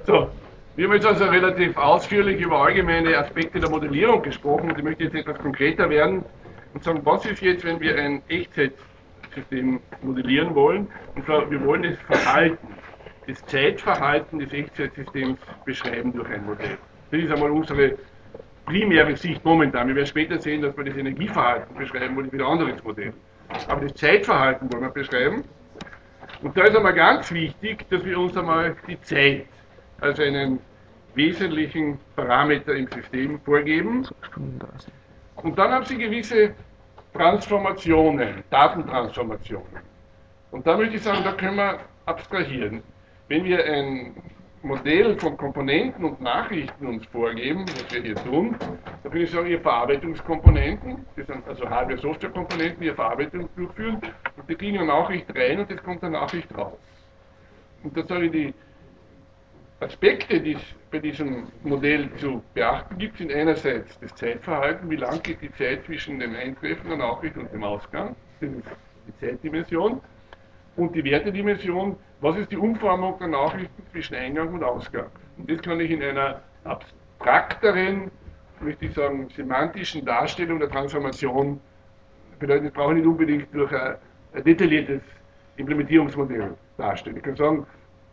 So, wir haben jetzt also relativ ausführlich über allgemeine Aspekte der Modellierung gesprochen und ich möchte jetzt etwas konkreter werden und sagen, was ist jetzt, wenn wir ein Echtzeit-System modellieren wollen? Und zwar, wir wollen das Verhalten, das Zeitverhalten des Echtzeitsystems beschreiben durch ein Modell. Das ist einmal unsere primäre Sicht momentan. Wir werden später sehen, dass wir das Energieverhalten beschreiben wollen, wieder ein anderes Modell. Aber das Zeitverhalten wollen wir beschreiben. Und da ist einmal ganz wichtig, dass wir uns einmal die Zeit als einen wesentlichen Parameter im System vorgeben. Und dann haben Sie gewisse Transformationen, Datentransformationen. Und da möchte ich sagen, da können wir abstrahieren. Wenn wir ein Modell von Komponenten und Nachrichten uns vorgeben, was wir hier tun, dann würde ich sagen, ihr Verarbeitungskomponenten, das sind also Hardware-Software-Komponenten, die ihr Verarbeitung durchführen, und die kriegen eine Nachricht rein und es kommt eine Nachricht raus. Und da sage ich, die Aspekte, die es bei diesem Modell zu beachten gibt, sind einerseits das Zeitverhalten, wie lang geht die Zeit zwischen dem Eintreffen der Nachricht und dem Ausgang, das ist die Zeitdimension, und die Wertedimension, was ist die Umformung der Nachrichten zwischen Eingang und Ausgang. Und das kann ich in einer abstrakteren, möchte ich sagen, semantischen Darstellung der Transformation bedeuten, das brauche ich nicht unbedingt durch ein detailliertes Implementierungsmodell darstellen. Ich kann sagen,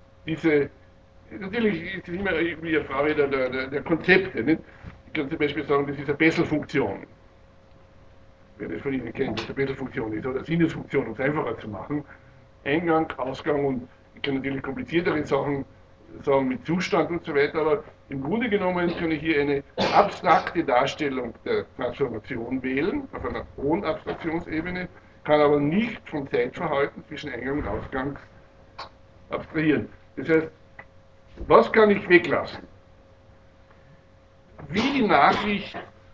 natürlich ist es immer wie eine Frage der Konzepte. Nicht? Ich kann zum Beispiel sagen, das ist eine Bessel-Funktion. Wer das von Ihnen kennt, was eine Bessel-Funktion ist, oder Sinusfunktion, um es einfacher zu machen. Eingang, Ausgang und ich kann natürlich kompliziertere Sachen sagen mit Zustand und so weiter, aber im Grunde genommen kann ich hier eine abstrakte Darstellung der Transformation wählen, auf einer hohen Abstraktionsebene, kann aber nicht vom Zeitverhalten zwischen Eingang und Ausgang abstrahieren. Das heißt, was kann ich weglassen? Wie die Nachricht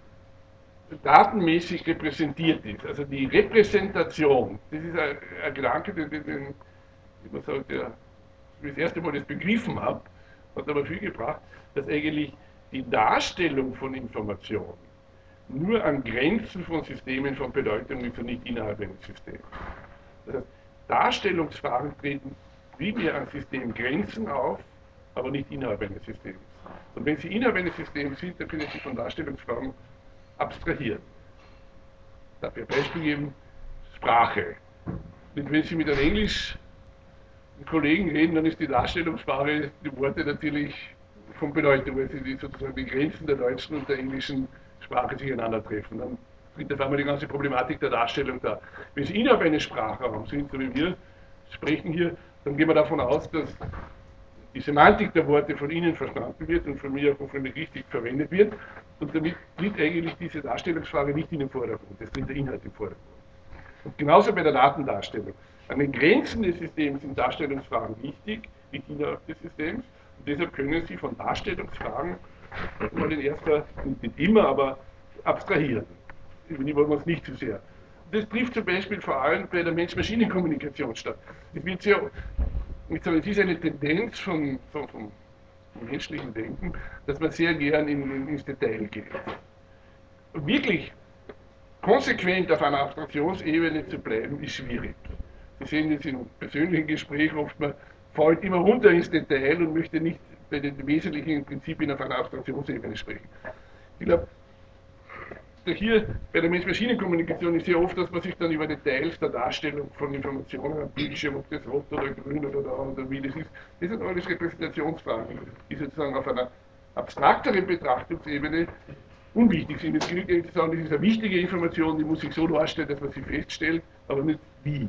datenmäßig repräsentiert ist, also die Repräsentation, das ist ein Gedanke, den ich muss sagen, ich das erste Mal das begriffen habe, hat aber viel gebracht, dass eigentlich die Darstellung von Informationen nur an Grenzen von Systemen von Bedeutung ist und nicht innerhalb eines Systems. Das heißt, Darstellungsfragen treten primär an Systemgrenzen auf, aber nicht innerhalb eines Systems. Und wenn sie innerhalb eines Systems sind, dann können sie von Darstellungsfragen abstrahieren. Dafür ein Beispiel geben, Sprache. Und wenn Sie mit einem Englisch Kollegen reden, dann ist die Darstellungssprache, die Worte natürlich von Bedeutung, weil sie sozusagen die Grenzen der deutschen und der englischen Sprache sich treffen. Dann tritt auf einmal die ganze Problematik der Darstellung da. Wenn Sie innerhalb eines Sprachraums sind, so wie wir sprechen hier, dann gehen wir davon aus, dass die Semantik der Worte von Ihnen verstanden wird und von mir auch hoffentlich richtig verwendet wird. Und damit tritt eigentlich diese Darstellungsfrage nicht in den Vordergrund, es tritt der Inhalt im Vordergrund. Und genauso bei der Datendarstellung. An den Grenzen des Systems sind Darstellungsfragen wichtig, nicht innerhalb des Systems. Und deshalb können Sie von Darstellungsfragen mal in erster, nicht immer, aber abstrahieren. Über die wollen wir uns nicht zu sehr. Und das trifft zum Beispiel vor allem bei der Mensch-Maschinen-Kommunikation statt. Es wird sehr, es ist eine Tendenz vom menschlichen Denken, dass man sehr gern ins Detail geht. Wirklich konsequent auf einer Abstraktionsebene zu bleiben, ist schwierig. Sie sehen jetzt im persönlichen Gespräch oft, man fällt immer runter ins Detail und möchte nicht bei den wesentlichen Prinzipien auf einer Abstraktionsebene sprechen. Ich glaube, hier bei der Mensch-Maschinen-Kommunikation ist sehr oft, dass man sich dann über Details der Darstellung von Informationen am Bildschirm, ob das rot oder grün oder da oder wie das ist, das sind alles Repräsentationsfragen, die sozusagen auf einer abstrakteren Betrachtungsebene unwichtig sind. Es genügt eigentlich zu sagen, das ist eine wichtige Information, die muss sich so darstellen, dass man sie feststellt, aber nicht wie.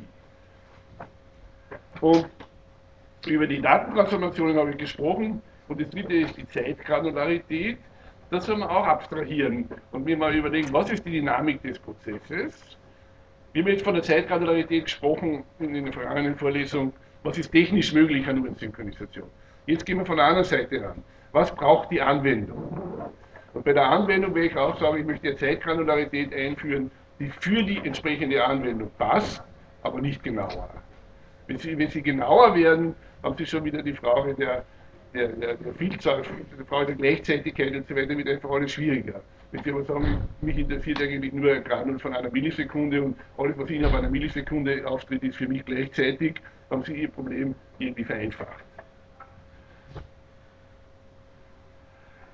Und über die Datentransformationen habe ich gesprochen und das dritte ist die Zeitgranularität. Das soll man auch abstrahieren und mir mal überlegen, was ist die Dynamik des Prozesses. Wir haben jetzt von der Zeitgranularität gesprochen in der vergangenen Vorlesung, was ist technisch möglich an Uhrensynchronisation. Jetzt gehen wir von der anderen Seite ran. Was braucht die Anwendung? Und bei der Anwendung werde ich auch sagen, ich möchte eine Zeitgranularität einführen, die für die entsprechende Anwendung passt, aber nicht genauer. Wenn Sie genauer werden, haben Sie schon wieder die Frage der Vielzahl, die Frage der Gleichzeitigkeit und so weiter, wird einfach alles schwieriger. Wenn Sie aber sagen, mich interessiert eigentlich nur ein Granul von einer Millisekunde und alles, was innerhalb einer Millisekunde auftritt, ist für mich gleichzeitig, haben Sie Ihr Problem irgendwie vereinfacht.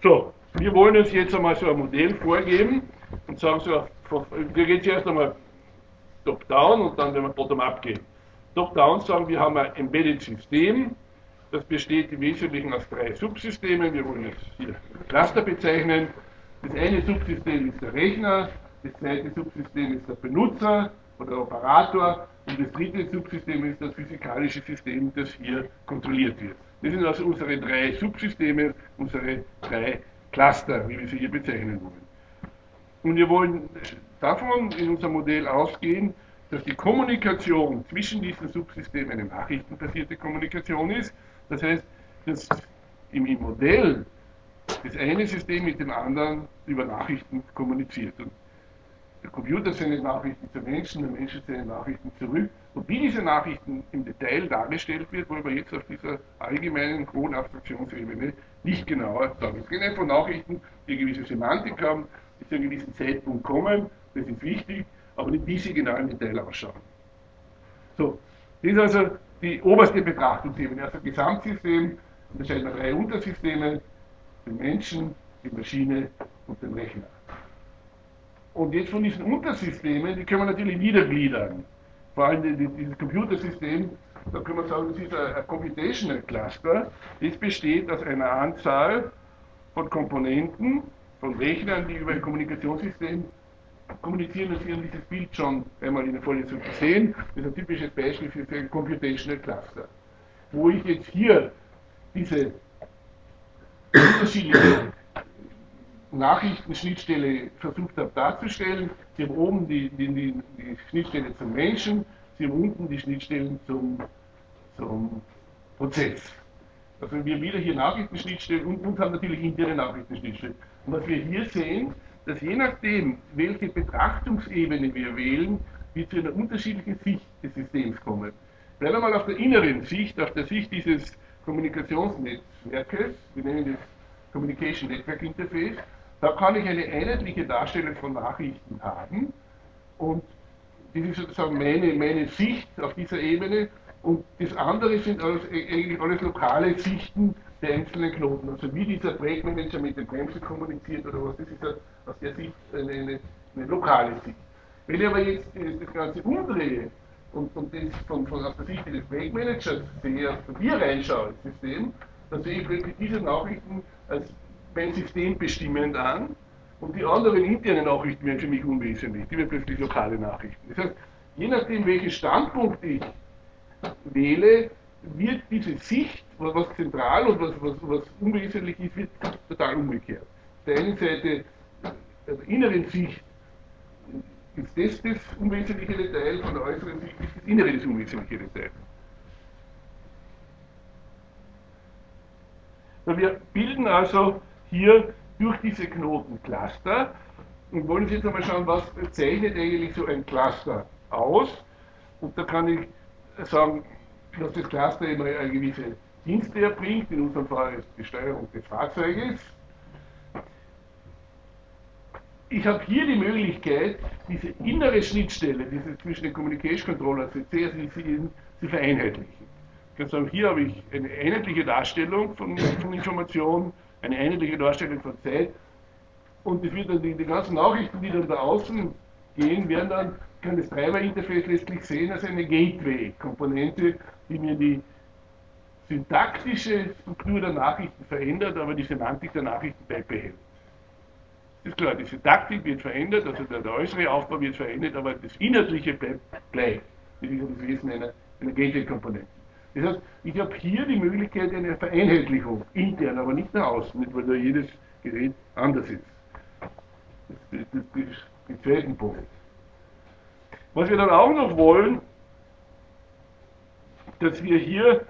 So, wir wollen uns jetzt einmal so ein Modell vorgeben und sagen so, wir gehen zuerst einmal top-down und dann werden wir bottom-up gehen. Top-down sagen wir haben ein Embedded System, das besteht im Wesentlichen aus 3 Subsystemen. Wir wollen jetzt hier Cluster bezeichnen. Das eine Subsystem ist der Rechner, das zweite Subsystem ist der Benutzer oder der Operator und das dritte Subsystem ist das physikalische System, das hier kontrolliert wird. Das sind also unsere 3 Subsysteme, unsere 3 Cluster, wie wir sie hier bezeichnen wollen. Und wir wollen davon in unserem Modell ausgehen, dass die Kommunikation zwischen diesen Subsystemen eine nachrichtenbasierte Kommunikation ist. Das heißt, dass im Modell das eine System mit dem anderen über Nachrichten kommuniziert. Und der Computer sendet Nachrichten zu Menschen, der Mensch sendet Nachrichten zurück. Und wie diese Nachrichten im Detail dargestellt wird, wollen wir jetzt auf dieser allgemeinen hohen Abstraktionsebene nicht genauer sagen. Es geht einfach um Nachrichten, die eine gewisse Semantik haben, die zu einem gewissen Zeitpunkt kommen, das ist wichtig, aber nicht wie sie genau im Detail ausschauen. So, das ist also die oberste Betrachtungsebene, also Gesamtsystem, unterscheiden wir 3 Untersysteme, den Menschen, die Maschine und den Rechner. Und jetzt von diesen Untersystemen, die können wir natürlich niedergliedern. Vor allem dieses Computersystem, da können wir sagen, das ist ein Computational Cluster. Das besteht aus einer Anzahl von Komponenten, von Rechnern, die über ein Kommunikationssystem kommunizieren. Und Sie haben dieses Bild schon einmal in der Vorlesung gesehen. Das ist ein typisches Beispiel für ein Computational Cluster. Wo ich jetzt hier diese unterschiedlichen Nachrichtenschnittstelle versucht habe darzustellen. Sie haben oben die Schnittstelle zum Menschen, Sie haben unten die Schnittstellen zum Prozess. Also wir haben wieder hier Nachrichtenschnittstellen und haben natürlich interne Nachrichtenschnittstellen. Und was wir hier sehen, dass je nachdem, welche Betrachtungsebene wir wählen, wir zu einer unterschiedlichen Sicht des Systems kommen. Bleiben wir mal auf der inneren Sicht, auf der Sicht dieses Kommunikationsnetzwerkes, wir nennen das Communication Network Interface. Da kann ich eine einheitliche Darstellung von Nachrichten haben und das ist sozusagen meine Sicht auf dieser Ebene und das andere sind eigentlich alles lokale Sichten der einzelnen Knoten. Also wie dieser Projektmanager mit den Bremsen kommuniziert oder was, das ist aus der Sicht eine lokale Sicht. Wenn ich aber jetzt das Ganze umdrehe und das aus der Sicht des Projektmanagers sehe, von hier reinschaue ins System, dann sehe ich plötzlich diese Nachrichten als mein System bestimmend an und die anderen internen Nachrichten werden für mich unwesentlich. Die werden plötzlich lokale Nachrichten. Das heißt, je nachdem, welchen Standpunkt ich wähle, wird diese Sicht, was zentral und was unwesentlich ist, wird total umgekehrt. Auf der einen Seite, der inneren Sicht, ist das unwesentliche Detail, von der äußeren Sicht ist das innere das unwesentliche Detail. Wir bilden also hier durch diese Knoten Cluster und wollen jetzt einmal schauen, was zeichnet eigentlich so ein Cluster aus. Und da kann ich sagen, dass das Cluster immer eine gewisse Dienste erbringt, in unserem Fall ist die Steuerung des Fahrzeuges. Ich habe hier die Möglichkeit, diese innere Schnittstelle, diese zwischen den Communication Controllers und CSV zu vereinheitlichen. Ich kann sagen, hier habe ich eine einheitliche Darstellung von Informationen, eine einheitliche Darstellung von Zeit und das wird dann die ganzen Nachrichten, die dann da außen gehen, werden dann, kann das Treiber-Interface letztlich sehen als eine Gateway-Komponente, die mir die syntaktische Struktur der Nachrichten verändert, aber die Semantik der Nachrichten beibehält. Das ist klar, die Syntaktik wird verändert, also der äußere Aufbau wird verändert, aber das Inhaltliche bleibt gleich. Das ist das Wesen einer Gateway-Komponente. Das heißt, ich habe hier die Möglichkeit einer Vereinheitlichung, intern, aber nicht nach außen, nicht, weil da jedes Gerät anders ist. Das ist der zweite Punkt. Was wir dann auch noch wollen, dass wir hier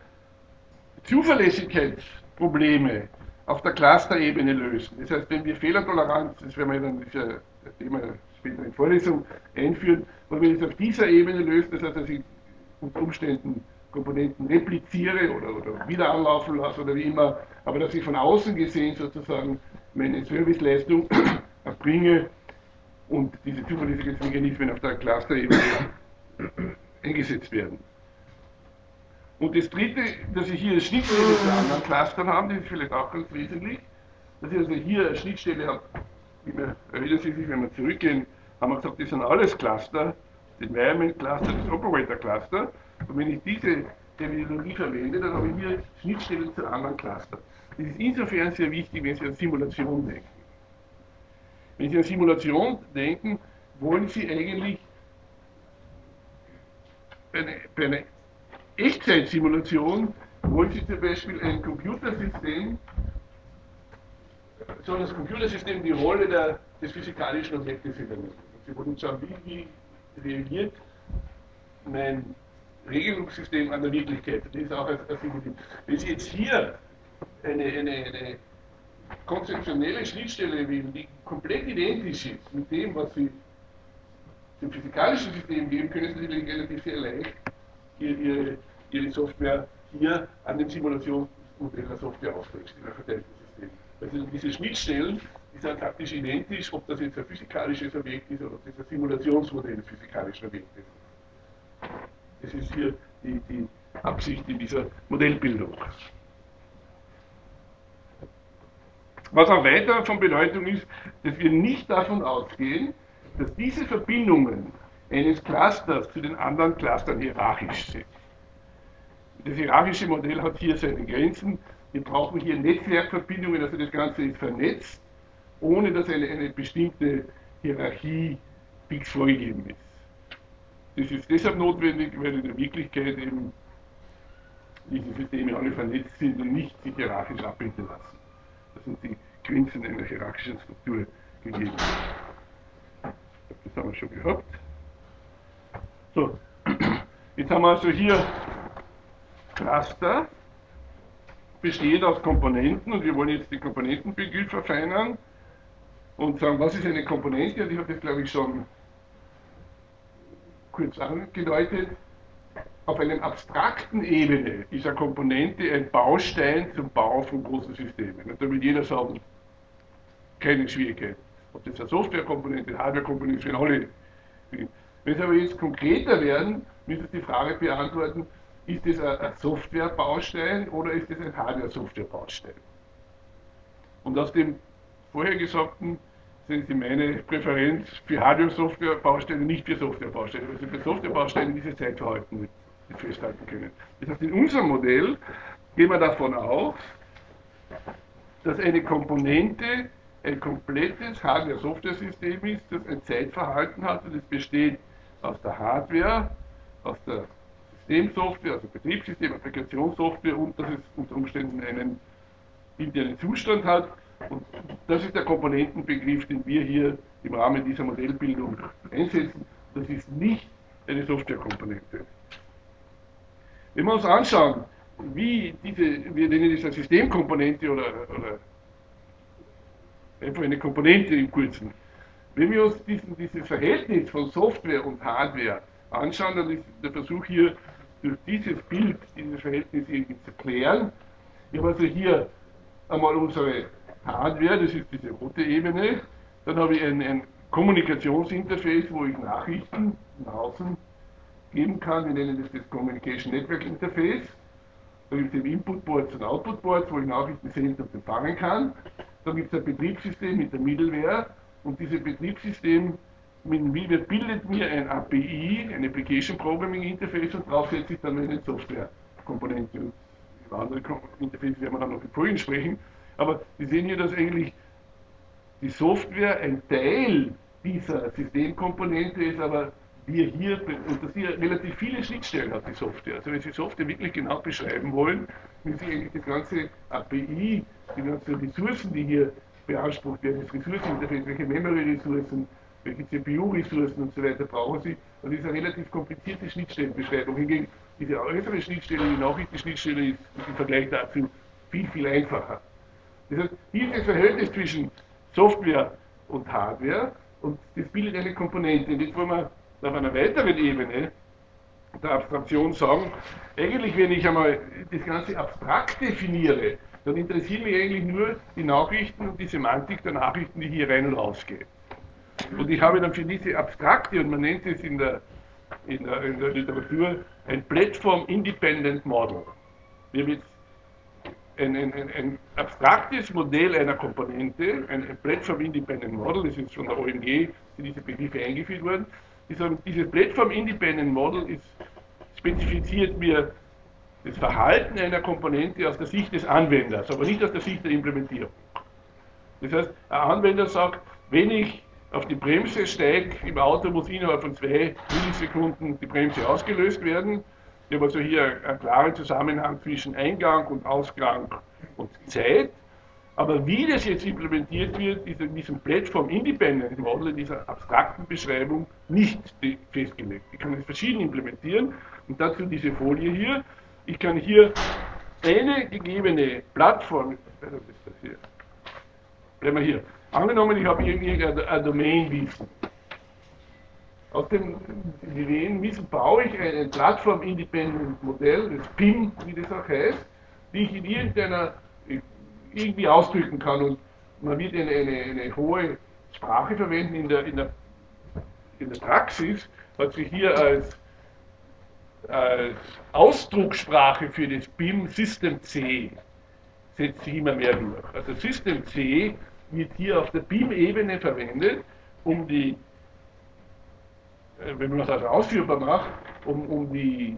Zuverlässigkeitsprobleme auf der Cluster-Ebene lösen. Das heißt, wenn wir Fehlertoleranz, das werden wir dann das Thema später in Vorlesung einführen, wenn wir das auf dieser Ebene lösen, das heißt, dass ich unter Umständen Komponenten repliziere oder wieder anlaufen lasse oder wie immer, aber dass ich von außen gesehen sozusagen meine Serviceleistung erbringe und diese Zuverlässigkeitsmechanismen auf der Cluster-Ebene eingesetzt werden. Und das dritte, dass ich hier Schnittstelle zu anderen Clustern habe, das ist vielleicht auch ganz wesentlich, dass ich also hier eine Schnittstelle habe. Erinnern Sie sich, wenn wir zurückgehen, haben wir gesagt, das sind alles Cluster, das Environment Cluster, das Operator Cluster. Und wenn ich diese Terminologie verwende, dann habe ich hier Schnittstellen zu anderen Clustern. Das ist insofern sehr wichtig, wenn Sie an Simulation denken. Wenn Sie an Simulation denken, wollen Sie eigentlich bei einer Echtzeitsimulation, wollen Sie zum Beispiel ein Computersystem, soll das Computersystem die Rolle des physikalischen Objektes übernehmen. Sie wollen schauen, wie reagiert mein Regelungssystem an der Wirklichkeit. Das ist auch ein Simulation. Wenn Sie jetzt hier eine konzeptionelle Schnittstelle wählen, die komplett identisch ist mit dem, was Sie dem physikalischen System geben, können Sie natürlich relativ sehr leicht Ihre Software hier an dem Simulationsmodell der Software aufträgt, in einem verteilten System. Also diese Schnittstellen, die sind praktisch identisch, ob das jetzt ein physikalisches Objekt ist oder ob das ein Simulationsmodell physikalischer Objekt ist. Das ist hier die Absicht in dieser Modellbildung. Was auch weiter von Bedeutung ist, dass wir nicht davon ausgehen, dass diese Verbindungen eines Clusters zu den anderen Clustern hierarchisch sind. Das hierarchische Modell hat hier seine Grenzen. Wir brauchen hier Netzwerkverbindungen, also das Ganze ist vernetzt, ohne dass eine bestimmte Hierarchie fix vorgegeben ist. Das ist deshalb notwendig, weil in der Wirklichkeit eben diese Systeme alle vernetzt sind und nicht sich hierarchisch abbilden lassen. Das sind die Grenzen einer hierarchischen Struktur gegeben. Das haben wir schon gehabt. So, jetzt haben wir also hier Cluster, besteht aus Komponenten und wir wollen jetzt den Komponentenbegriff verfeinern und sagen, was ist eine Komponente? Und ich habe das, glaube ich, schon kurz angedeutet. Auf einer abstrakten Ebene ist eine Komponente ein Baustein zum Bau von großen Systemen. Und da will jeder sagen, keine Schwierigkeit. Ob das eine Softwarekomponente, eine Hardwarekomponente ist, für alle. Wenn Sie aber jetzt konkreter werden, müssen Sie die Frage beantworten, ist das ein Softwarebaustein oder ist das ein Hardware-Software-Baustein? Und aus dem vorher Gesagten sehen Sie meine Präferenz für Hardware-Software-Bausteine, nicht für Software-Bausteine, weil Sie für Software-Bausteine dieses Zeitverhalten nicht festhalten können. Das heißt, in unserem Modell gehen wir davon aus, dass eine Komponente ein komplettes Hardware-Software-System ist, das ein Zeitverhalten hat und es besteht aus der Hardware, aus der Systemsoftware, also Betriebssystem, Applikationssoftware und dass es unter Umständen einen internen Zustand hat. Und das ist der Komponentenbegriff, den wir hier im Rahmen dieser Modellbildung einsetzen. Das ist nicht eine Softwarekomponente. Wenn wir uns anschauen, wie wir nennen das eine Systemkomponente oder einfach eine Komponente im Kurzen. Wenn wir uns dieses Verhältnis von Software und Hardware anschauen, dann ist der Versuch hier, durch dieses Bild, dieses Verhältnis irgendwie zu klären. Wir haben also hier einmal unsere Hardware, das ist diese rote Ebene. Dann habe ich ein Kommunikationsinterface, wo ich Nachrichten nach außen geben kann. Wir nennen das Communication Network Interface. Da gibt es eben Input-Boards und Output-Boards, wo ich Nachrichten senden und empfangen kann. Dann gibt es ein Betriebssystem mit der Middleware und dieses Betriebssystem bildet mir ein API, ein Application Programming Interface und darauf setze ich dann eine Software-Komponente. Und über andere Interfaces werden wir dann noch im Folgenden sprechen. Aber Sie sehen hier, dass eigentlich die Software ein Teil dieser Systemkomponente ist, aber wir hier, und dass hier relativ viele Schnittstellen hat, die Software. Also wenn Sie Software wirklich genau beschreiben wollen, müssen Sie eigentlich das ganze API, die ganzen Ressourcen, die hier beansprucht werden, das Ressourceninterface, welche Memory-Ressourcen, welche CPU-Ressourcen und so weiter brauchen Sie. Und das ist eine relativ komplizierte Schnittstellenbeschreibung. Hingegen diese äußere Schnittstelle, die Nachrichtenschnittstelle, ist im Vergleich dazu viel, viel einfacher. Das heißt, hier ist das Verhältnis zwischen Software und Hardware und das bildet eine Komponente. Und jetzt wollen wir auf einer weiteren Ebene der Abstraktion sagen, eigentlich wenn ich einmal das Ganze abstrakt definiere, dann interessieren mich eigentlich nur die Nachrichten und die Semantik der Nachrichten, die hier rein und rausgehen. Und ich habe dann für diese abstrakte, und man nennt es in der Literatur, ein Platform Independent Model. Wir haben jetzt ein abstraktes Modell einer Komponente, ein Platform Independent Model, das ist von der OMG, sind diese Begriffe eingeführt worden. Dieses Platform Independent Model spezifiziert mir das Verhalten einer Komponente aus der Sicht des Anwenders, aber nicht aus der Sicht der Implementierung. Das heißt, ein Anwender sagt, wenn ich auf die Bremse steige im Auto, muss innerhalb von 2 Millisekunden die Bremse ausgelöst werden. Wir haben also hier einen klaren Zusammenhang zwischen Eingang und Ausgang und Zeit. Aber wie das jetzt implementiert wird, ist in diesem Platform Independent Model, in dieser abstrakten Beschreibung, nicht festgelegt. Ich kann es verschieden implementieren und dazu diese Folie hier. Ich kann hier eine gegebene Plattform, was ist das hier? Bleiben wir hier. Angenommen, ich habe irgendein Domainwissen. Aus dem Domainwissen baue ich ein Plattform-Independent-Modell, das PIM, wie das auch heißt, die ich in irgendwie ausdrücken kann. Und man wird eine hohe Sprache verwenden in der Praxis, hat sich hier als Ausdruckssprache für das PIM System C setzt sich immer mehr durch. Also System C wird hier auf der BIM-Ebene verwendet, um die, wenn man das also ausführbar macht, um die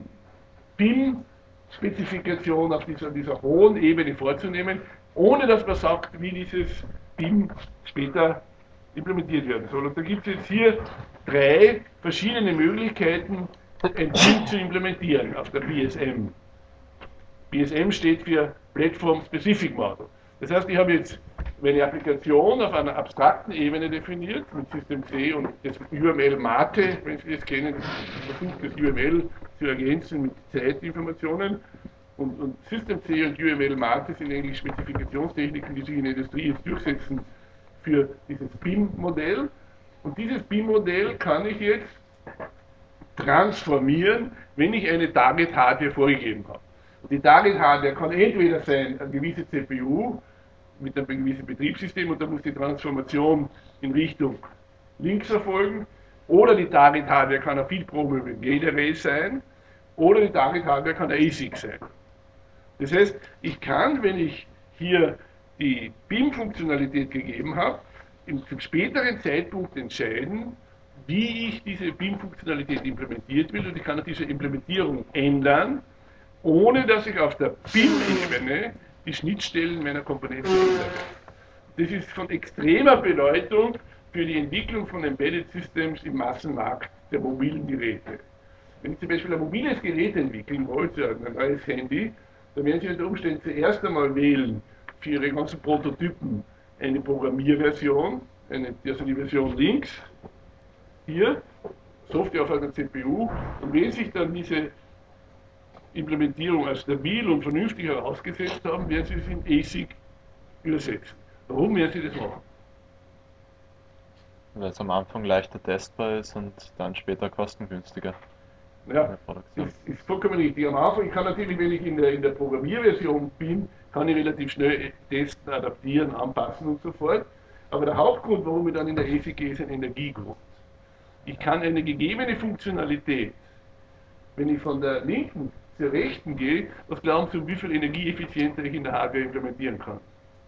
BIM-Spezifikation auf dieser hohen Ebene vorzunehmen, ohne dass man sagt, wie dieses BIM später implementiert werden soll. Und da gibt es jetzt hier 3 verschiedene Möglichkeiten, ein BIM zu implementieren auf der BSM. BSM steht für Platform Specific Model. Das heißt, ich habe jetzt meine Applikation auf einer abstrakten Ebene definiert, mit System C und das UML Mate, wenn Sie das kennen, versucht das UML zu ergänzen mit Zeitinformationen. Und System C und UML Mate sind eigentlich Spezifikationstechniken, die sich in der Industrie jetzt durchsetzen für dieses BIM-Modell. Und dieses BIM-Modell kann ich jetzt transformieren, wenn ich eine Target-Hardware vorgegeben habe. Und die Target-Hardware kann entweder sein eine gewisse CPU mit einem gewissen Betriebssystem und da muss die Transformation in Richtung links erfolgen, oder die Target-Hardware kann ein Feed-Programmable Gate Array sein, oder die Target-Hardware kann ein ASIC sein. Das heißt, ich kann, wenn ich hier die BIM-Funktionalität gegeben habe, zum späteren Zeitpunkt entscheiden, wie ich diese BIM-Funktionalität implementiert will, und ich kann diese Implementierung ändern, ohne dass ich auf der BIM-Ebene die Schnittstellen meiner Komponenten ändere. Das ist von extremer Bedeutung für die Entwicklung von Embedded Systems im Massenmarkt der mobilen Geräte. Wenn ich zum Beispiel ein mobiles Gerät entwickeln wollte, ein neues Handy, dann werden Sie unter Umständen zuerst einmal wählen für Ihre ganzen Prototypen eine Programmierversion, also die Version links, hier, Software auf einer CPU, und wenn sich dann diese Implementierung als stabil und vernünftig herausgesetzt haben, werden Sie es in ASIC übersetzen. Warum werden Sie das machen? Weil es am Anfang leichter testbar ist und dann später kostengünstiger in Ja, der Produktion. ist vollkommen richtig. Am Anfang kann natürlich, wenn ich in der Programmierversion bin, kann ich relativ schnell testen, adaptieren, anpassen und so fort. Aber der Hauptgrund, warum ich dann in der ASIC gehe, ist ein Energiegrund. Ich kann eine gegebene Funktionalität, wenn ich von der linken zur rechten gehe, was glauben Sie, wie viel energieeffizienter ich in der Hardware implementieren kann?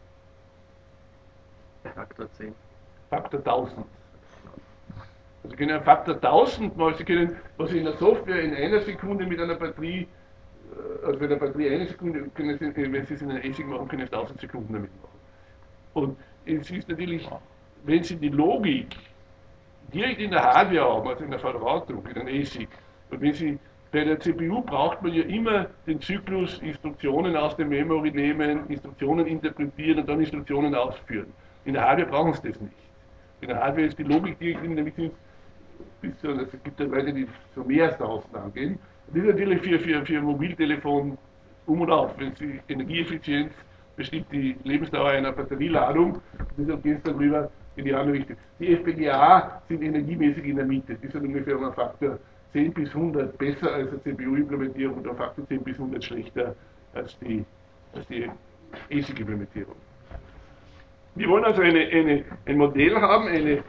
Faktor 10. Faktor 1000. Also Sie können einen Faktor 1000 mal, Sie können, was Sie in der Software in einer Sekunde mit einer Batterie, also bei der Batterie eine Sekunde, können Sie, wenn Sie es in einer ASIC machen, können Sie 1000 Sekunden damit machen. Und es ist natürlich, Wow. wenn Sie die Logik direkt in der Hardware haben, also in der Verdrahtung, in einem ASIC, und wenn Sie bei der CPU braucht man ja immer den Zyklus Instruktionen aus der Memory nehmen, Instruktionen interpretieren und dann Instruktionen ausführen. In der Hardware brauchen Sie das nicht. In der Hardware ist die Logik direkt drin, nämlich es gibt ja Leute, die so mehr als 1000 angehen. Und das ist natürlich für Mobiltelefon um und auf. Wenn Sie Energieeffizienz bestimmt die Lebensdauer einer Batterieladung, deshalb geht es darüber in die andere Richtung. Die FPGA sind energiemäßig in der Mitte. Die sind ungefähr um einen Faktor 10 bis 100 besser als eine CPU-Implementierung und um Faktor 10 bis 100 schlechter als die ASIC-Implementierung. Wir wollen also ein Modell haben, eine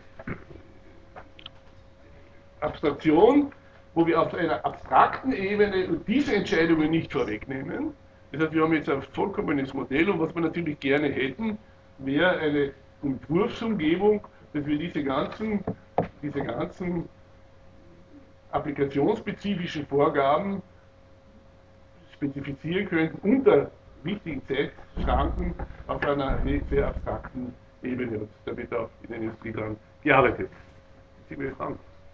Abstraktion, wo wir auf einer abstrakten Ebene diese Entscheidungen nicht vorwegnehmen, Das heißt, wir haben jetzt ein vollkommenes Modell und was wir natürlich gerne hätten, wäre eine Entwurfsumgebung, dass wir diese ganzen applikationsspezifischen Vorgaben spezifizieren könnten unter wichtigen Zeitschranken auf einer sehr abstrakten Ebene. Und da wird auch in der Industrie dran gearbeitet. Sie will fragen.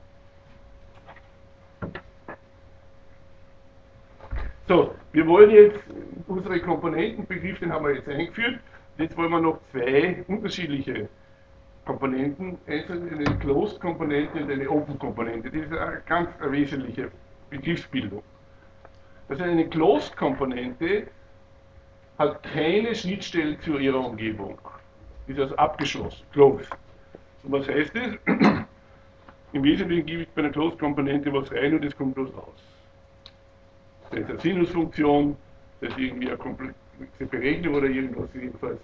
So, wir wollen jetzt unsere Komponentenbegriff, den haben wir jetzt eingeführt. Jetzt wollen wir noch zwei unterschiedliche Komponenten, eine Closed-Komponente und eine Open-Komponente. Das ist eine ganz wesentliche Begriffsbildung. Also eine Closed-Komponente hat keine Schnittstelle zu ihrer Umgebung. Ist also abgeschlossen, closed. Und was heißt das? Im Wesentlichen gebe ich bei einer Closed-Komponente was rein und es kommt bloß raus. Das ist eine Sinusfunktion, das ist irgendwie eine komplexe Berechnung oder irgendwas, jedenfalls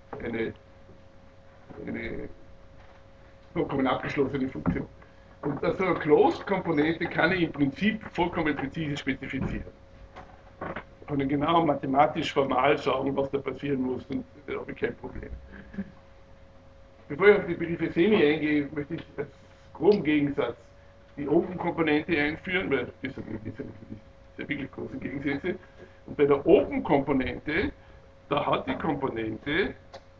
eine vollkommen abgeschlossene Funktion. Und so eine Closed-Komponente kann ich im Prinzip vollkommen präzise spezifizieren. Ich kann genau mathematisch formal sagen, was da passieren muss, und da habe ich kein Problem. Bevor ich auf die Begriffe Semi eingehe, möchte ich als groben Gegensatz die Open-Komponente einführen, weil das sind wirklich große Gegensätze. Und bei der Open-Komponente, da hat die Komponente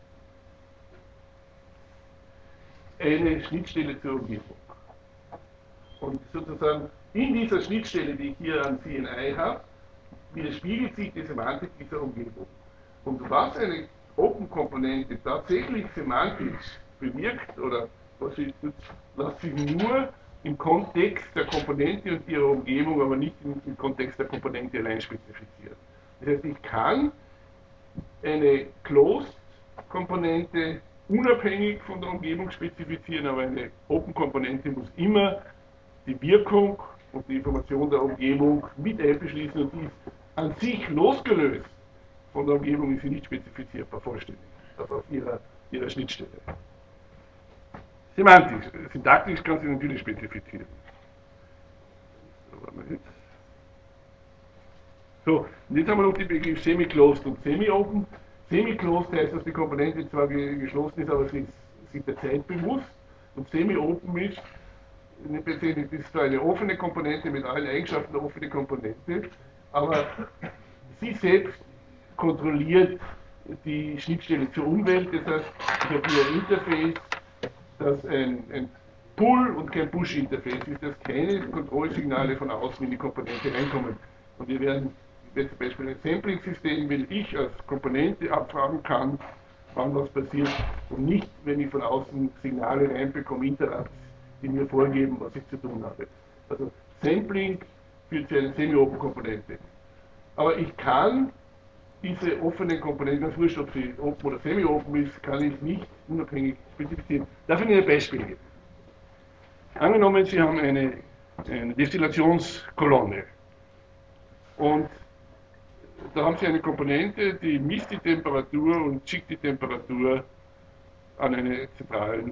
eine Schnittstelle zur Umgebung. Und sozusagen in dieser Schnittstelle, die ich hier an CNI habe, widerspiegelt sich die Semantik dieser Umgebung. Und was eine Open-Komponente tatsächlich semantisch bewirkt, oder was sie tut, lässt sich nur im Kontext der Komponente und ihrer Umgebung, aber nicht im Kontext der Komponente allein spezifizieren. Das heißt, ich kann eine Closed-Komponente unabhängig von der Umgebung spezifizieren, aber eine Open-Komponente muss immer die Wirkung und die Information der Umgebung mit einbeschließen, und die ist an sich losgelöst von der Umgebung, ist sie nicht spezifizierbar vollständig, also auf ihrer Schnittstelle. Semantisch, syntaktisch kann sie natürlich spezifizieren. So, und jetzt haben wir noch den Begriff Semi-Closed und Semi-Open. Semi-Closed heißt, dass die Komponente zwar geschlossen ist, aber sie ist der Zeit bewusst. Und Semi-Open ist, letztendlich ist zwar eine offene Komponente mit allen Eigenschaften der offenen Komponente, aber sie selbst kontrolliert die Schnittstelle zur Umwelt. Das heißt, ich habe hier ein Interface, das ein Pull- und kein Push-Interface ist, dass keine Kontrollsignale von außen in die Komponente reinkommen. Und wir werden, wenn zum Beispiel ein Sampling-System will, ich als Komponente abfragen kann, wann was passiert, und nicht, wenn ich von außen Signale reinbekomme, Interrupts, die mir vorgeben, was ich zu tun habe. Also Sampling führt zu einer Semi-Open-Komponente. Aber ich kann diese offenen Komponenten, ganz wurscht, ob sie open oder semi-open ist, kann ich nicht unabhängig spezifizieren. Darf ich Ihnen ein Beispiel geben? Angenommen, Sie haben eine Destillationskolonne und da haben Sie eine Komponente, die misst die Temperatur und schickt die Temperatur an einen zentralen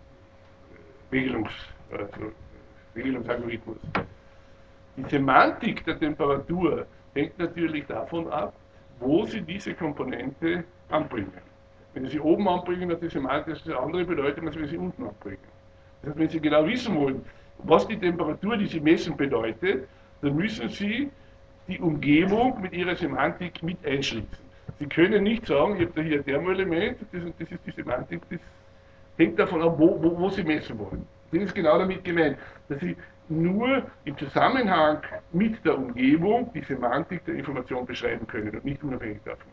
Regelungsalgorithmus. Die Semantik der Temperatur hängt natürlich davon ab, wo Sie diese Komponente anbringen. Wenn Sie sie oben anbringen, hat die Semantik eine andere Bedeutung, als wenn Sie unten anbringen. Das heißt, wenn Sie genau wissen wollen, was die Temperatur, die Sie messen, bedeutet, dann müssen Sie die Umgebung mit Ihrer Semantik mit einschließen. Sie können nicht sagen, ich habe da hier ein Thermoelement, das ist die Semantik, das hängt davon ab, wo Sie messen wollen. Das ist genau damit gemeint, dass Sie nur im Zusammenhang mit der Umgebung die Semantik der Information beschreiben können und nicht unabhängig davon.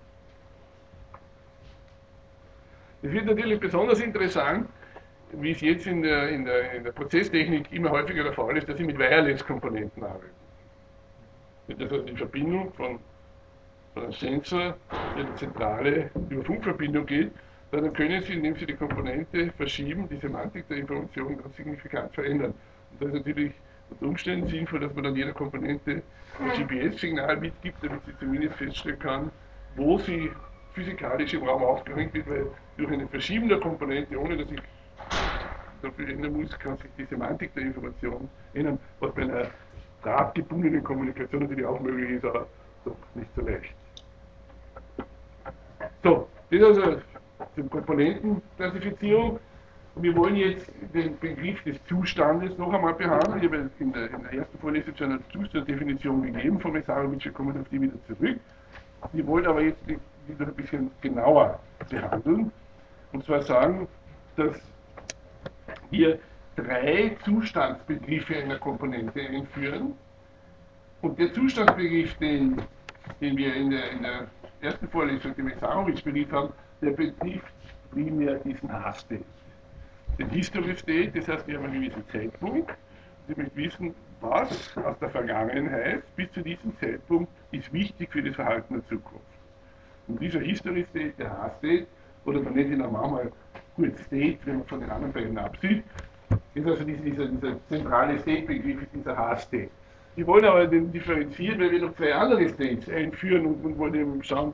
Es wird natürlich besonders interessant, wie es jetzt in der Prozesstechnik immer häufiger der Fall ist, dass Sie mit Wireless-Komponenten arbeiten. Das heißt, die Verbindung von einem Sensor, der die Zentrale über Funkverbindung geht, dann können Sie, indem Sie die Komponente verschieben, die Semantik der Information ganz signifikant verändern. Und das ist natürlich unter Umständen sinnvoll, dass man dann jeder Komponente ein GPS-Signal mitgibt, damit sie zumindest feststellen kann, wo sie physikalisch im Raum aufgehängt wird, weil durch eine Verschieben der Komponente, ohne dass ich dafür ändern muss, kann sich die Semantik der Information ändern, was bei einer drahtgebundenen Kommunikation natürlich auch möglich ist, aber doch nicht so leicht. So, das ist also die Komponentenklassifizierung. Und wir wollen jetzt den Begriff des Zustandes noch einmal behandeln. Ich habe in der ersten Vorlesung schon eine Zustandsdefinition gegeben von Mesarovic, wir kommen auf die wieder zurück. Wir wollen aber jetzt die noch ein bisschen genauer behandeln. Und zwar sagen, dass wir drei Zustandsbegriffe einer Komponente einführen. Und der Zustandsbegriff, den wir in der ersten Vorlesung, den Mesarovic-Begriff haben, der betrifft primär diesen H-State. Den History State, das heißt, wir haben einen gewissen Zeitpunkt. Sie möchten wissen, was aus der Vergangenheit bis zu diesem Zeitpunkt ist wichtig für das Verhalten der Zukunft. Und dieser History State, der H-State, oder man nennt ihn auch manchmal kurz State, wenn man von den anderen beiden absieht, ist also dieser zentrale State-Begriff, ist dieser H-State. Wir wollen aber den differenzieren, weil wir noch zwei andere States einführen und wollen eben schauen,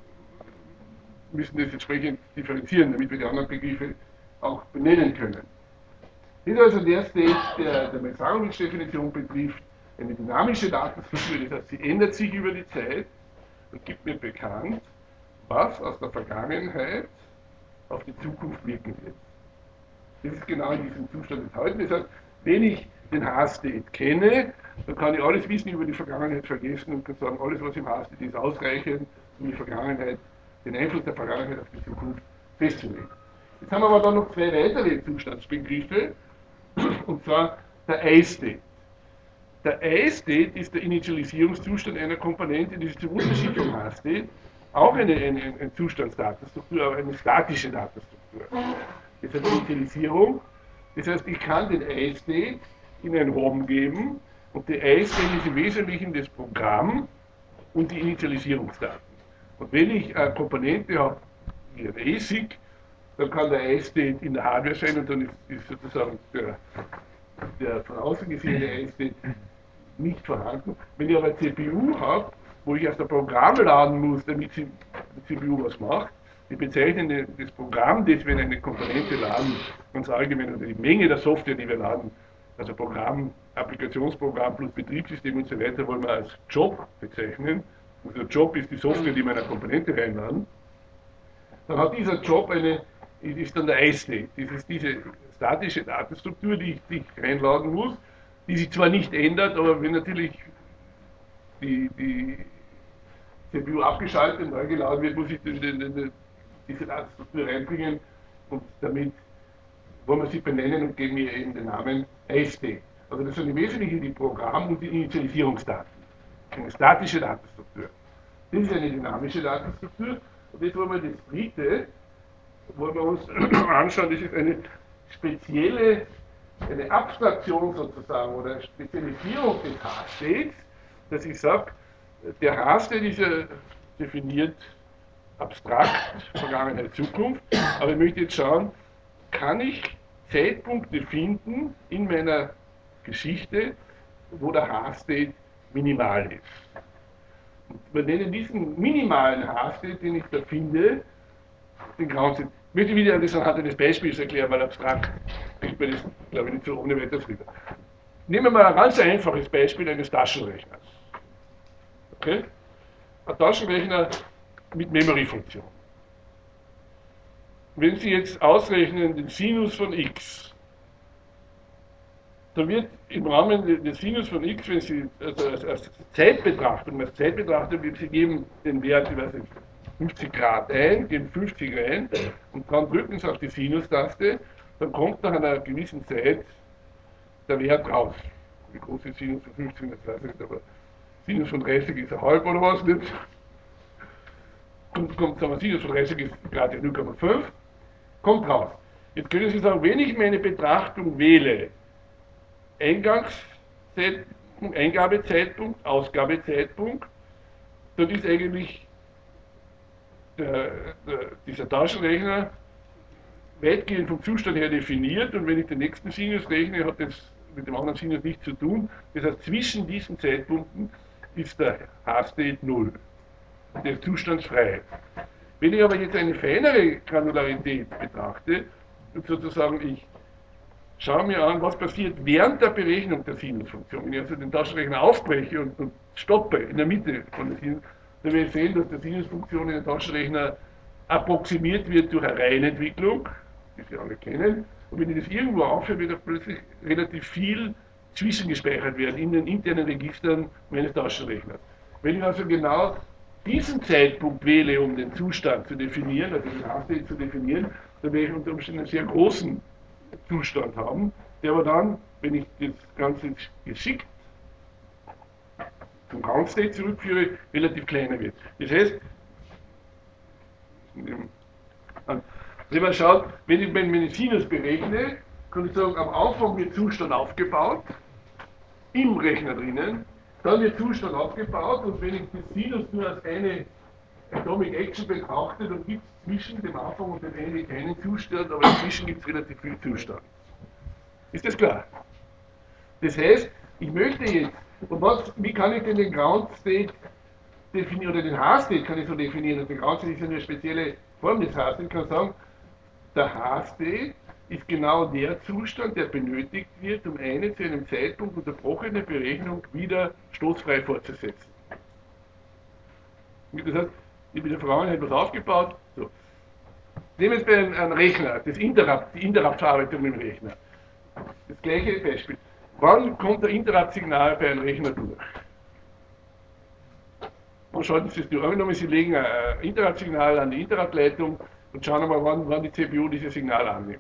müssen das entsprechend differenzieren, damit wir die anderen Begriffe auch benennen können. Das ist also der State, der Mesarovic-Definition betrifft, eine dynamische Datenstruktur, das heißt, sie ändert sich über die Zeit und gibt mir bekannt, was aus der Vergangenheit auf die Zukunft wirken wird. Das ist genau in diesem Zustand des Heute. Das heißt, wenn ich den H-State kenne, dann kann ich alles Wissen über die Vergangenheit vergessen und kann sagen, alles, was im H-State ist, ausreichend, um die Vergangenheit, den Einfluss der Vergangenheit auf die Zukunft festzulegen. Jetzt haben wir aber dann noch zwei weitere Zustandsbegriffe, und zwar der I-State. Der I-State ist der Initialisierungszustand einer Komponente, das ist zum Unterschied vom H-State auch eine Zustandsdatenstruktur, aber eine statische Datenstruktur. Das ist eine Initialisierung. Das heißt, ich kann den I-State in ein ROM geben und der I-State ist im Wesentlichen das Programm und die Initialisierungsdaten. Und wenn ich eine Komponente habe, wie ein ASIC, dann kann der I-State in der Hardware sein und dann ist sozusagen der von außen gesehene I-State nicht vorhanden. Wenn ich aber eine CPU habe, wo ich erst ein Programm laden muss, damit die CPU was macht, wir bezeichnen das Programm, das wir in eine Komponente laden, ganz allgemein, oder die Menge der Software, die wir laden, also Programm, Applikationsprogramm plus Betriebssystem und so weiter, wollen wir als Job bezeichnen. Und der Job ist die Software, die wir in eine Komponente reinladen. Dann hat dieser Job ist dann der I-State. Das ist diese statische Datenstruktur, die ich reinladen muss, die sich zwar nicht ändert, aber wenn natürlich die CPU abgeschaltet und neu geladen wird, muss ich diese Datenstruktur reinbringen und damit wollen wir sie benennen und geben ihr eben den Namen I-State. Also das sind im Wesentlichen die Programm- und die Initialisierungsdaten. Eine statische Datenstruktur. Das ist eine dynamische Datenstruktur und jetzt wollen wir das dritte, wollen wir uns anschauen, das ist eine spezielle, eine Abstraktion sozusagen oder eine Spezialisierung des H-States, dass ich sage, der H-State ist ja definiert abstrakt, Vergangenheit, Zukunft, aber ich möchte jetzt schauen, kann ich Zeitpunkte finden in meiner Geschichte, wo der H-State minimal ist. Und wir nennen diesen minimalen H-State, den ich da finde, den grauen State. Ich möchte wieder das anhand eines Beispiels erklären, weil abstrakt kriegt man das, glaube ich, nicht so ohne weiteres rüber. Nehmen wir mal ein ganz einfaches Beispiel eines Taschenrechners. Okay? Ein Taschenrechner mit Memory-Funktion. Wenn Sie jetzt ausrechnen den Sinus von x, dann wird im Rahmen des Sinus von x, wenn Sie also als Zeitbetrachtung, wird Sie geben den Wert, ich weiß nicht, 50 Grad ein, geben 50 rein und dann drücken Sie auf die Sinus-Taste, dann kommt nach einer gewissen Zeit der Wert raus. Wie groß ist Sinus von 15, das weiß ich nicht, aber Sinus von 30 ist ein halb oder was, nicht? Kommt sagen wir, Sinus von 30 ist gerade 0,5, kommt raus. Jetzt können Sie sagen, wenn ich meine Betrachtung wähle, Eingangszeitpunkt, Eingabezeitpunkt, Ausgabezeitpunkt, dann ist eigentlich dieser Taschenrechner weitgehend vom Zustand her definiert und wenn ich den nächsten Sinus rechne, hat das mit dem anderen Sinus nichts zu tun. Das heißt, zwischen diesen Zeitpunkten ist der H-State 0. Der ist zustandsfrei. Wenn ich aber jetzt eine feinere Granularität betrachte und sozusagen ich schaue mir an, was passiert während der Berechnung der Sinusfunktion. Wenn ich also den Taschenrechner aufbreche und stoppe in der Mitte von der Sinus, dann werde ich sehen, dass die Sinusfunktion in den Taschenrechner approximiert wird durch eine Reihenentwicklung, die Sie alle kennen. Und wenn ich das irgendwo aufhöre, wird da plötzlich relativ viel zwischengespeichert werden in den internen Registern meines Taschenrechners. Wenn ich also genau diesen Zeitpunkt wähle, um den Zustand zu definieren, also den Hastigkeit zu definieren, dann werde ich unter Umständen einen sehr großen Zustand haben, der aber dann, wenn ich das Ganze geschickt zum Ground State zurückführe, relativ kleiner wird. Das heißt, wenn man schaut, wenn ich meinen Sinus berechne, kann ich sagen, am Anfang wird Zustand aufgebaut, im Rechner drinnen, dann wird Zustand aufgebaut und wenn ich den Sinus nur als eine Atomic Action betrachte, dann gibt es zwischen dem Anfang und dem Ende keinen Zustand, aber dazwischen gibt es relativ viel Zustand. Ist das klar? Das heißt, ich möchte jetzt, und wie kann ich denn den Ground State definieren, oder den H-State kann ich so definieren, und der Ground State ist ja eine spezielle Form des H-State, ich kann sagen, der H-State ist genau der Zustand, der benötigt wird, um eine zu einem Zeitpunkt unterbrochene Berechnung wieder stoßfrei fortzusetzen. Das heißt, ich habe in der Vergangenheit etwas aufgebaut. So. Nehmen wir jetzt bei einem Rechner, die Interrupt-Verarbeitung im Rechner. Das gleiche Beispiel. Wann kommt der Interrupt-Signal bei einem Rechner durch? Wo schalten Sie es durch? Angenommen, Sie legen ein Interrupt-Signal an die Interrupt-Leitung und schauen mal, wann die CPU dieses Signal annimmt.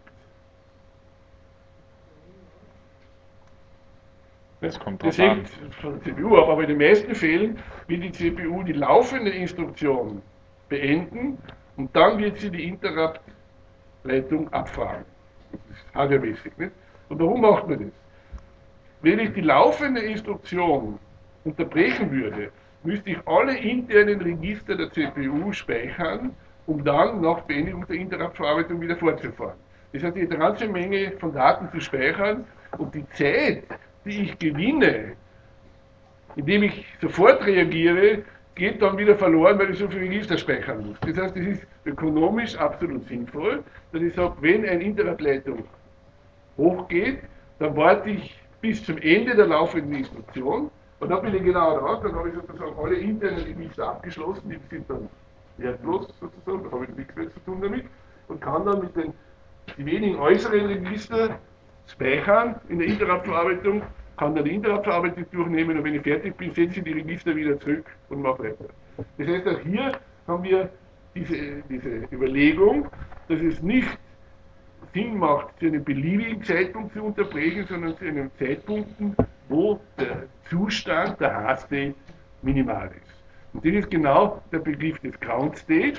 Das kommt Das drauf an. hängt von der CPU ab, aber in den meisten Fällen will die CPU die laufende Instruktion beenden und dann wird sie die Interrupt-Leitung abfragen. Das ist hardwaremäßig. Nicht? Und warum macht man das? Wenn ich die laufende Instruktion unterbrechen würde, müsste ich alle internen Register der CPU speichern, um dann nach Beendigung der Interrupt-Verarbeitung wieder fortzufahren. Das heißt, eine ganze Menge von Daten zu speichern und die Zeit, die ich gewinne, indem ich sofort reagiere, geht dann wieder verloren, weil ich so viele Register speichern muss. Das heißt, es ist ökonomisch absolut sinnvoll, dass ich sage, wenn eine Interrupt-Leitung hochgeht, dann warte ich bis zum Ende der laufenden Instruktion und dann bin ich genau da, dann habe ich sozusagen alle internen Register abgeschlossen, die sind dann wertlos sozusagen, da habe ich nichts mehr zu tun damit und kann dann mit den die wenigen äußeren Register speichern in der Interrupt-Verarbeitung, kann dann die Interrupt-Verarbeitung durchnehmen und wenn ich fertig bin, setze ich die Register wieder zurück und mache weiter. Das heißt, auch hier haben wir diese Überlegung, dass es nicht Sinn macht, zu einem beliebigen Zeitpunkt zu unterbrechen, sondern zu einem Zeitpunkt, wo der Zustand, der H-State, minimal ist. Und das ist genau der Begriff des Ground States.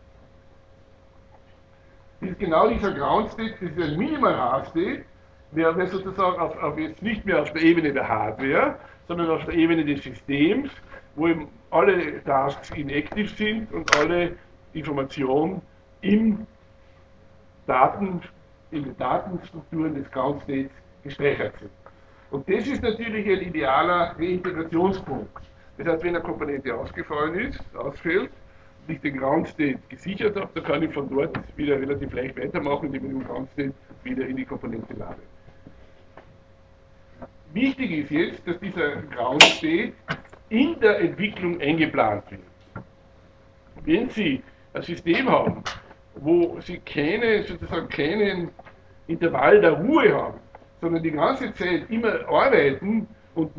Das ist genau dieser Ground State, das ist ein Minimal H-State, der sozusagen jetzt nicht mehr auf der Ebene der Hardware, sondern auf der Ebene des Systems, wo eben alle Tasks inactive sind und alle Informationen im Daten, in den Datenstrukturen des Ground States gespeichert sind. Und das ist natürlich ein idealer Reintegrationspunkt. Das heißt, wenn eine Komponente ausfällt, und ich den Ground State gesichert habe, dann kann ich von dort wieder relativ leicht weitermachen, indem ich den Ground State wieder in die Komponente lade. Wichtig ist jetzt, dass dieser Ground State in der Entwicklung eingeplant wird. Wenn Sie ein System haben, wo Sie sozusagen keinen Intervall der Ruhe haben, sondern die ganze Zeit immer arbeiten und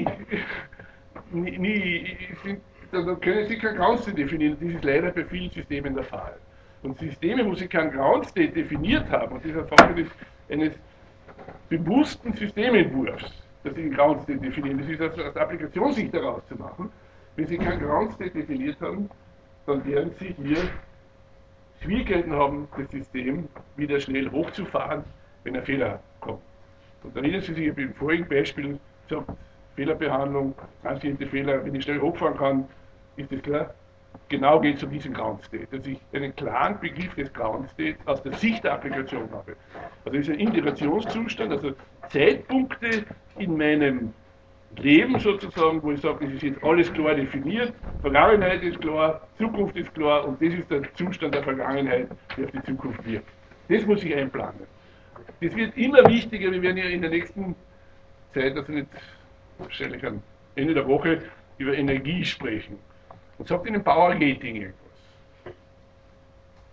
dann können Sie kein Ground State definieren. Das ist leider bei vielen Systemen der Fall. Und Systeme, wo Sie keinen Ground State definiert haben, und das ist eine Frage eines bewussten Systementwurfs, dass Sie den Ground State definieren, das ist aus Applikationssicht daraus zu machen. Wenn Sie keinen Ground State definiert haben, dann werden Sie hier Schwierigkeiten haben, das System wieder schnell hochzufahren, wenn ein Fehler kommt. Und erinnern Sie sich, im vorigen Beispiel gesagt, Fehlerbehandlung, transiente Fehler, wenn ich schnell hochfahren kann, ist das klar. Genau geht es um diesen Ground State, dass ich einen klaren Begriff des Ground State aus der Sicht der Applikation habe. Also es ist ein Integrationszustand, also Zeitpunkte in meinem Leben sozusagen, wo ich sage, es ist jetzt alles klar definiert, Vergangenheit ist klar, Zukunft ist klar und das ist der Zustand der Vergangenheit, der auf die Zukunft wirkt. Das muss ich einplanen. Das wird immer wichtiger, wir werden ja in der nächsten Zeit, also nicht wahrscheinlich am Ende der Woche, über Energie sprechen. Und sagt Ihnen Power Gating irgendwas?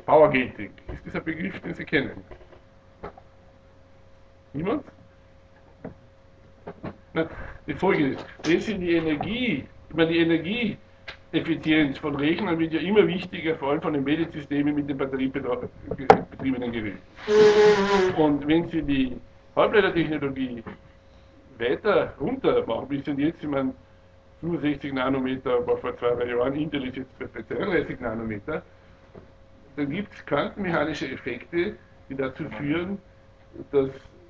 Power-Gating. Ist das ein Begriff, den Sie kennen? Niemand? Na, die Folge ist, wenn Sie die Energie, ich meine, die Energieeffizienz von Rechnern wird ja immer wichtiger, vor allem von Embedded-Systemen mit den batteriebetriebenen Geräten. Und wenn Sie die Halbleitertechnologie weiter runter machen, bis jetzt, ich meine, 65 Nanometer war vor 2, 3 Jahren, Intel ist jetzt bei 32 Nanometer, dann gibt es quantenmechanische Effekte, die dazu führen, dass,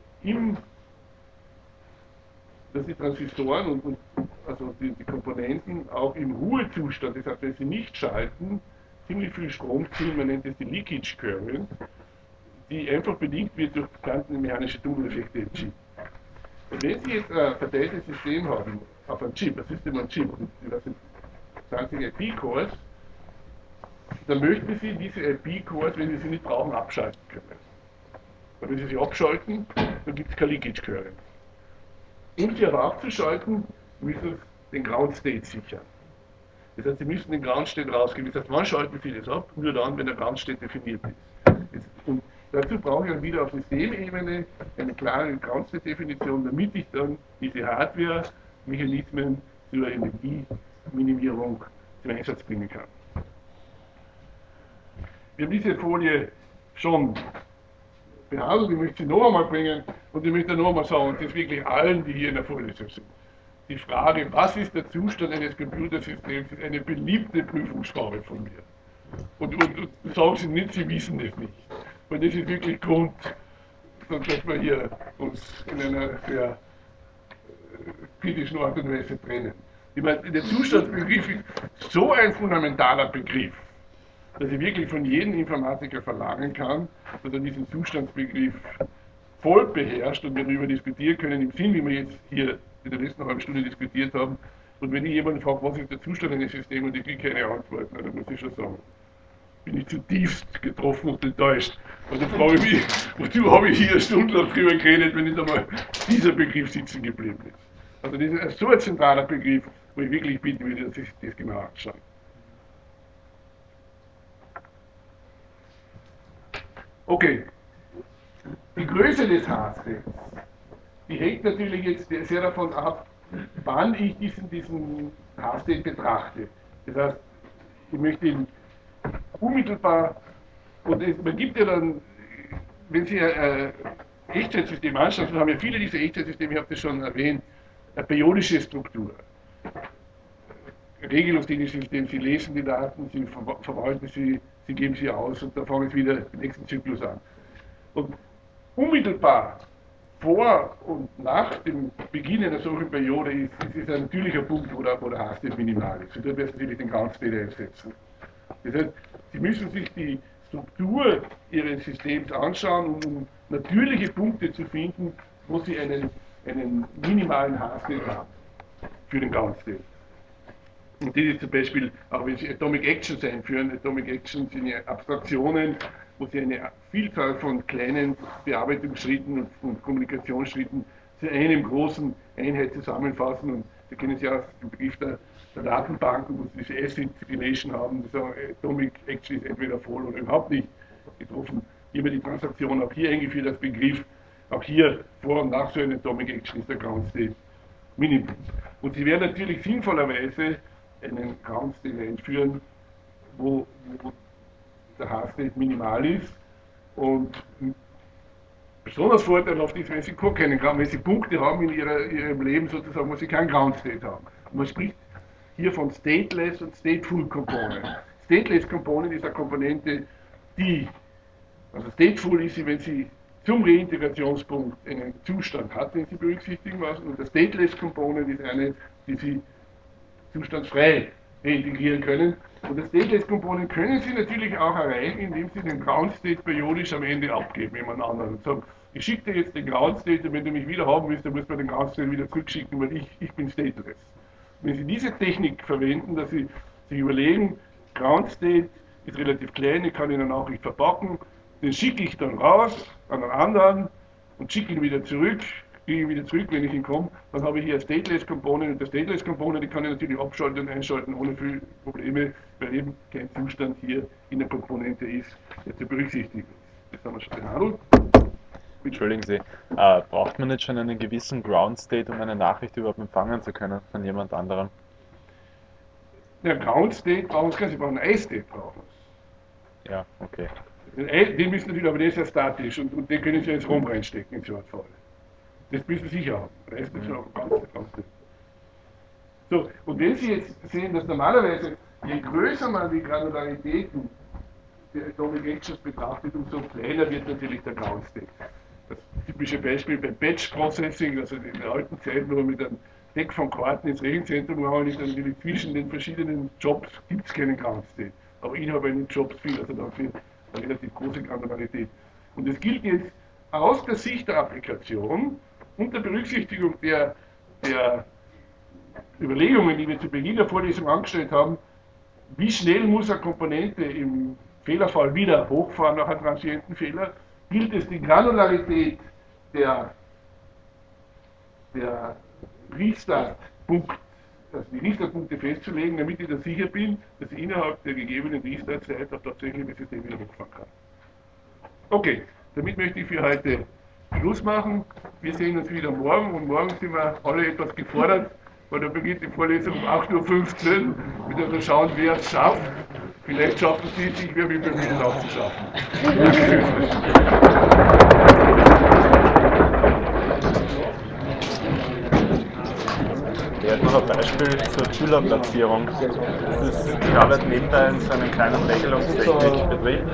dass die Transistoren und also die Komponenten auch im Ruhezustand, das heißt, wenn sie nicht schalten, ziemlich viel Strom ziehen, man nennt das die Leakage Current, die einfach bedingt wird durch quantenmechanische Tunneleffekte im Chip. Und wenn Sie jetzt ein verteiltes System haben, auf einem Chip, ein System on Chip, das sind 20 IP-Cores, dann möchten Sie diese IP-Cores, wenn Sie sie nicht brauchen, abschalten können. Und wenn Sie sie abschalten, dann gibt es kein Leakage Current. Um sie aber abzuschalten, müssen Sie den Ground State sichern. Das heißt, Sie müssen den Ground State rausgeben. Das heißt, wann schalten Sie das ab? Nur dann, wenn der Ground State definiert ist. Und dazu brauche ich dann wieder auf Systemebene eine klare Ground State Definition, damit ich dann diese Hardware-Mechanismen zur Energieminimierung zum Einsatz bringen kann. Wir haben diese Folie schon behandelt, ich möchte sie noch einmal bringen und ich möchte noch einmal sagen, das ist wirklich allen, die hier in der Vorlesung sind. Die Frage, was ist der Zustand eines Computersystems, ist eine beliebte Prüfungsfrage von mir. Und sagen Sie nicht, Sie wissen es nicht. Weil das ist wirklich Grund, dass wir hier uns in einer sehr kritischen Art und Weise trennen. Ich meine, der Zustandsbegriff ist so ein fundamentaler Begriff, dass ich wirklich von jedem Informatiker verlangen kann, dass er diesen Zustandsbegriff voll beherrscht und wir darüber diskutieren können, im Sinn, wie wir jetzt hier in der letzten halben Stunde diskutiert haben. Und wenn ich jemanden frage, was ist der Zustand eines Systems und ich kriege keine Antwort, dann muss ich schon sagen, bin ich zutiefst getroffen und enttäuscht. Und dann frage ich mich, wozu habe ich hier stundenlang drüber geredet, wenn nicht einmal dieser Begriff sitzen geblieben ist. Also das ist so ein zentraler Begriff, wo ich wirklich bitten würde, dass Sie sich das genau anschauen. Okay, die Größe des Haarsets, die hängt natürlich jetzt sehr davon ab, wann ich diesen Haarstate betrachte. Das heißt, ich möchte ihn unmittelbar, und man gibt ja dann, wenn Sie ein Echtzeitsystem anschauen, dann haben ja viele dieser Echtzeitsysteme, ich habe das schon erwähnt, eine periodische Struktur. Regelungstechnisches System, Sie lesen die Daten, Sie verwalten sie, Sie geben sie aus und dann fangen Sie wieder den nächsten Zyklus an. Und unmittelbar vor und nach dem Beginn einer solchen Periode ist ein natürlicher Punkt, wo der Haarstate minimal ist. Und dort werden Sie natürlich den Ground State einsetzen. Das heißt, Sie müssen sich die Struktur Ihres Systems anschauen, um natürliche Punkte zu finden, wo Sie einen minimalen Haarstate haben für den Ground State. Und das ist zum Beispiel, auch wenn Sie Atomic Actions einführen, Atomic Actions sind ja Abstraktionen, wo Sie eine Vielzahl von kleinen Bearbeitungsschritten und Kommunikationsschritten zu einem großen Einheit zusammenfassen. Und da kennen Sie auch den Begriff der Datenbanken, wo Sie diese Acid Relation haben, die sagen, Atomic Action ist entweder voll oder überhaupt nicht getroffen. Hier wird die Transaktion auch hier eingeführt als Begriff. Auch hier vor und nach so einer Atomic Action ist der Ground State Minimum. Und Sie werden natürlich sinnvollerweise einen Ground State einführen, wo der Haarstate minimal ist und besonders vorteilhaft ist, wenn Sie keinen Ground, wenn Sie Punkte haben in Ihrem Leben sozusagen, wo Sie keinen Ground State haben. Und man spricht hier von Stateless und Stateful Component. Stateless Component ist eine Komponente, die, also Stateful ist sie, wenn Sie zum Reintegrationspunkt einen Zustand hat, den Sie berücksichtigen müssen, und der Stateless Component ist eine, die Sie zustandsfrei reintegrieren können. Und das Stateless Component können Sie natürlich auch erreichen, indem Sie den Ground State periodisch am Ende abgeben, jemand anderen. Und sagen, ich schicke dir jetzt den Ground State und wenn du mich wieder haben willst, dann musst du mir den Ground State wieder zurückschicken, weil ich bin stateless. Wenn Sie diese Technik verwenden, dass Sie sich überlegen, Ground State ist relativ klein, ich kann ihn dann auch nicht verpacken, den schicke ich dann raus an einen anderen und schicke ihn wieder zurück, kriege ich wieder zurück, wenn ich hinkomme. Dann habe ich hier eine Stateless Component und der Stateless Component, die kann ich natürlich abschalten und einschalten ohne viel Probleme, weil eben kein Zustand hier in der Komponente ist, der zu berücksichtigen ist. Das haben wir schon behandelt. Entschuldigen Sie, braucht man nicht schon einen gewissen Ground State, um eine Nachricht überhaupt empfangen zu können von jemand anderem? Der Ground State brauchen wir, Sie brauchen einen I-State brauchen Ja, okay. den müssen natürlich, aber der ist ja statisch und den können Sie ins ROM reinstecken im Shortfall. Das müssen Sie sicher haben. Der ist nicht Mhm. so ganz nicht. So, und wenn Sie jetzt sehen, dass normalerweise, je größer man die Granularitäten der Atomic Actions betrachtet, umso kleiner wird natürlich der Ground State. Das typische Beispiel beim Batch Processing, also in der alten Zeit, wo man mit einem Deck von Karten ins Rechenzentrum gehauen ist, natürlich zwischen den verschiedenen Jobs gibt es keinen Ground State. Aber innerhalb eines Jobs viel, also dafür eine relativ große Granularität. Und es gilt jetzt aus der Sicht der Applikation unter Berücksichtigung der Überlegungen, die wir zu Beginn der Vorlesung angestellt haben, wie schnell muss eine Komponente im Fehlerfall wieder hochfahren nach einem transienten Fehler, gilt es die Granularität der, der Restart-Punkt, also die Restart-Punkte festzulegen, damit ich da sicher bin, dass ich innerhalb der gegebenen Restart-Zeit auch tatsächlich das System wieder hochfahren kann. Okay, damit möchte ich für heute Schluss machen. Wir sehen uns wieder morgen und morgen sind wir alle etwas gefordert, weil da beginnt die Vorlesung um 8:15 Uhr. Wir dürfen schauen, wer es schafft. Vielleicht schaffen Sie es, ich werde mich bemühen, es auch zu schaffen. Ich hätte noch ein Beispiel zur Schülerplatzierung. Ich arbeite nebenbei in so einem kleinen Regelungstechnikbetrieb